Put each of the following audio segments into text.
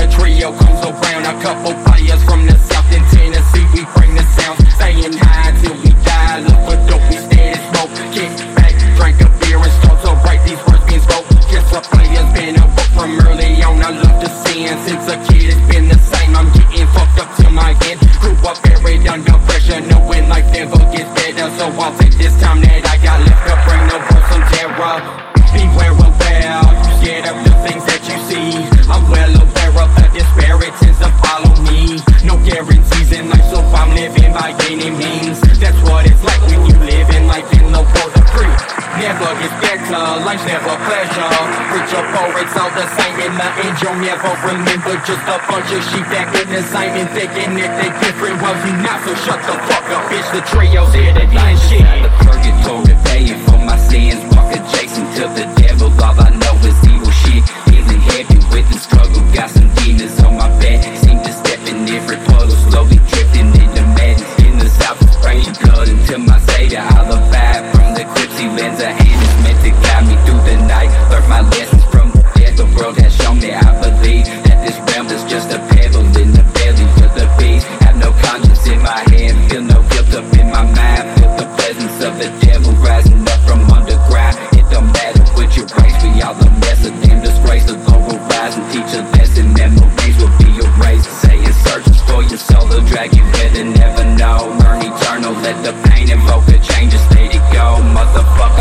trio comes around. A couple players from the south in Tennessee, we bring the sounds. Saying hi till we die, look for dope, we steady smoke. Kick back, drink a beer and start to write these words being spoke. Guess a player's been a book from early on. I love to sin, since a kid it's been the same. I'm getting fucked up till my end. Grew up buried under pressure, knowing life never gets better. So I'll take this time that I got left to bring the world some terror. Beware, aware, you scared of the things that you see. I'm well aware of the disparities that follow me. No guarantees in life, so I'm living by any means. That's what it's like when you live in life in the world of free. Never gets better, life's never pleasure. Rich or poor, it's all the same. In the end, you'll never remember. Just a bunch of sheep that get the same and thinking that they different. Well, you not, so shut the fuck up, bitch. The trio's here to end shit. The purgatory, paying for my sins. Walk adjacent to the devil, all I know is evil shit. Feeling heavy with the struggle, got some demons on my back. Seem to step in different puddles, slowly drifting into madness. In the south, it's spraying blood until my savior. I'll abide from the clips he lends a hand. It's meant to guide me through the night. Learn my lessons from the death. The world has shown me, I believe that this realm is just a pebble in the belly of the beast. Have no conscience in my head, feel no guilt up in my mind. Feel the presence of the devil rising up from underground. It don't matter what your race, we all a mess, a damn disgrace. The Lord will rise and teach a lesson, memories will be erased. Saying searches for your soul, they'll drag you where they never know. Learn eternal, let the pain invoke a change, just let it go, motherfuckers.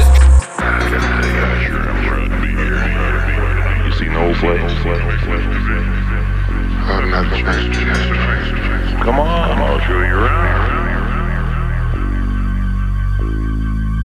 You seen the old place? Come on, I'll show you around.